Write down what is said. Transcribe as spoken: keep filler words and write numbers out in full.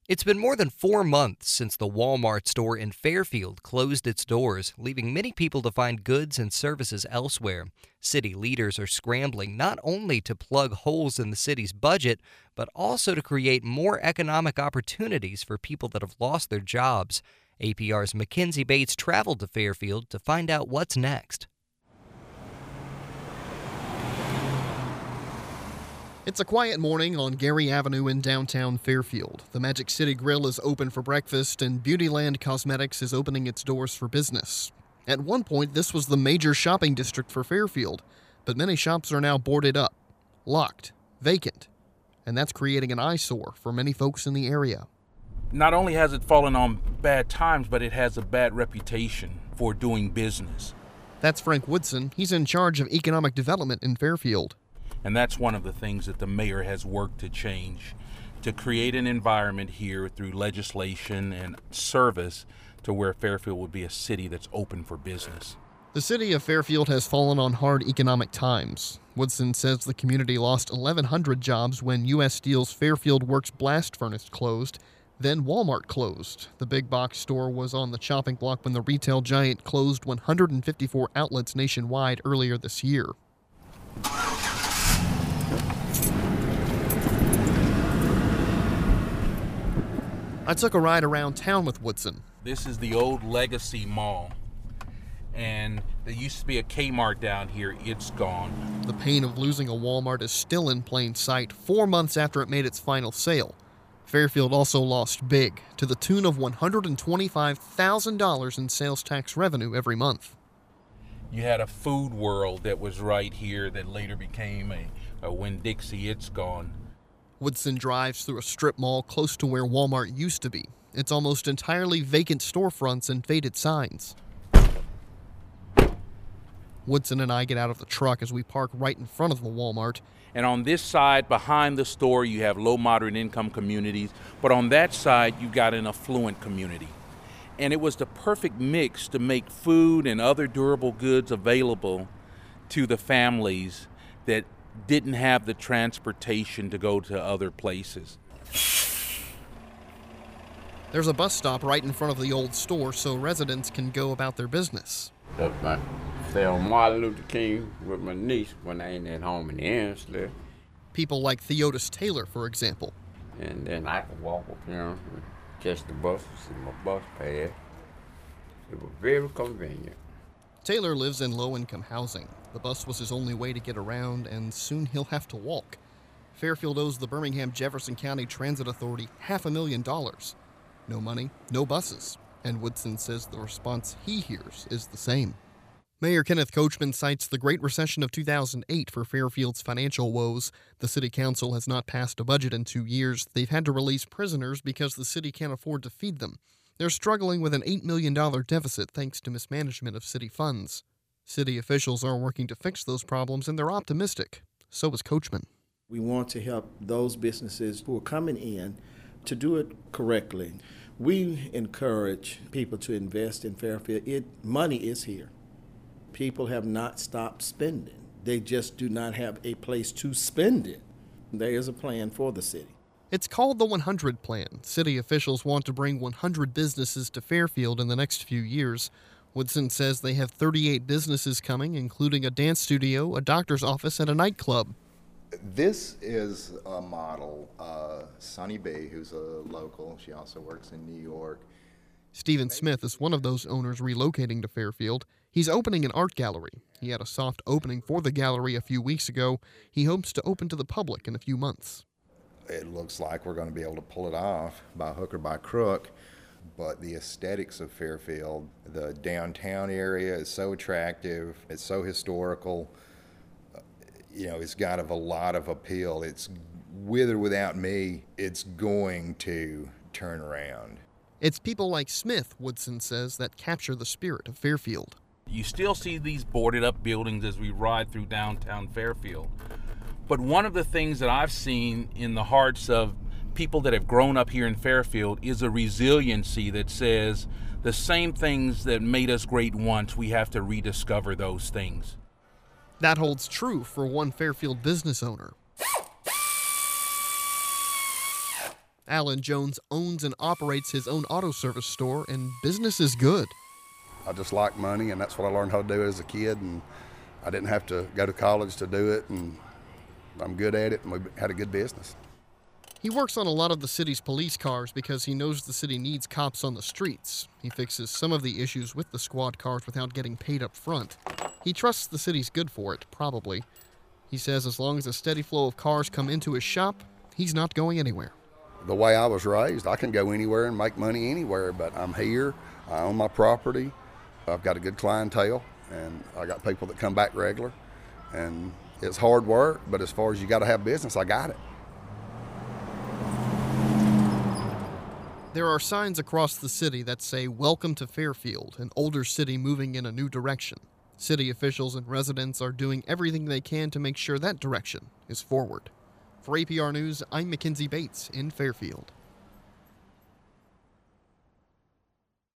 It's been more than four months since the Walmart store in Fairfield closed its doors, leaving many people to find goods and services elsewhere. City leaders are scrambling not only to plug holes in the city's budget, but also to create more economic opportunities for people that have lost their jobs. A P R's Mackenzie Bates traveled to Fairfield to find out what's next. It's a quiet morning on Gary Avenue in downtown Fairfield. The Magic City Grill is open for breakfast, and Beautyland Cosmetics is opening its doors for business. At one point, this was the major shopping district for Fairfield, but many shops are now boarded up, locked, vacant, and that's creating an eyesore for many folks in the area. Not only has it fallen on bad times, but it has a bad reputation for doing business. That's Frank Woodson. He's in charge of economic development in Fairfield. And that's one of the things that the mayor has worked to change, to create an environment here through legislation and service to where Fairfield would be a city that's open for business. The city of Fairfield has fallen on hard economic times. Woodson says the community lost eleven hundred jobs when U S Steel's Fairfield Works blast furnace closed. Then Walmart closed. The big box store was on the chopping block when the retail giant closed one hundred fifty-four outlets nationwide earlier this year. I took a ride around town with Woodson. This is the old Legacy Mall, and there used to be a Kmart down here. It's gone. The pain of losing a Walmart is still in plain sight, four months after it made its final sale. Fairfield also lost big, to the tune of one hundred twenty-five thousand dollars in sales tax revenue every month. You had a Food World that was right here that later became a, a Winn-Dixie. It's gone. Woodson drives through a strip mall close to where Walmart used to be. It's almost entirely vacant storefronts and faded signs. Woodson and I get out of the truck as we park right in front of the Walmart. And on this side, behind the store, you have low, moderate income communities. But on that side, you got an affluent community. And it was the perfect mix to make food and other durable goods available to the families that didn't have the transportation to go to other places. There's a bus stop right in front of the old store so residents can go about their business. That's my sell Martin Luther King with my niece when I ain't at home in the Ansley. People like Theodis Taylor, for example. And then I could walk up here and catch the bus in my bus pass. It was very convenient. Taylor lives in low-income housing. The bus was his only way to get around, and soon he'll have to walk. Fairfield owes the Birmingham-Jefferson County Transit Authority half a million dollars. No money, no buses. And Woodson says the response he hears is the same. Mayor Kenneth Coachman cites the Great Recession of two thousand eight for Fairfield's financial woes. The city council has not passed a budget in two years. They've had to release prisoners because the city can't afford to feed them. They're struggling with an eight million dollars deficit thanks to mismanagement of city funds. City officials are working to fix those problems, and they're optimistic. So is Coachman. We want to help those businesses who are coming in to do it correctly. We encourage people to invest in Fairfield. It, money is here. People have not stopped spending. They just do not have a place to spend it. There is a plan for the city. It's called the one hundred Plan. City officials want to bring one hundred businesses to Fairfield in the next few years. Woodson says they have thirty-eight businesses coming, including a dance studio, a doctor's office, and a nightclub. This is a model. Uh, Sunny B, who's a local, she also works in New York. Stephen Smith is one of those owners relocating to Fairfield. He's opening an art gallery. He had a soft opening for the gallery a few weeks ago. He hopes to open to the public in a few months. It looks like we're going to be able to pull it off by hook or by crook, but the aesthetics of Fairfield, the downtown area is so attractive, it's so historical, you know, it's got a lot of appeal. It's, with or without me, it's going to turn around. It's people like Smith, Woodson says, that capture the spirit of Fairfield. You still see these boarded up buildings as we ride through downtown Fairfield. But one of the things that I've seen in the hearts of people that have grown up here in Fairfield is a resiliency that says the same things that made us great once, we have to rediscover those things. That holds true for one Fairfield business owner. Alan Jones owns and operates his own auto service store, and business is good. I just like money, and that's what I learned how to do as a kid, and I didn't have to go to college to do it, and I'm good at it, and we had a good business. He works on a lot of the city's police cars because he knows the city needs cops on the streets. He fixes some of the issues with the squad cars without getting paid up front. He trusts the city's good for it, probably. He says as long as a steady flow of cars come into his shop, he's not going anywhere. The way I was raised, I can go anywhere and make money anywhere, but I'm here, I own my property, I've got a good clientele, and I got people that come back regular, and it's hard work, but as far as you got to have business, I got it. There are signs across the city that say, "Welcome to Fairfield, an older city moving in a new direction." City officials and residents are doing everything they can to make sure that direction is forward. For A P R News, I'm Mackenzie Bates in Fairfield.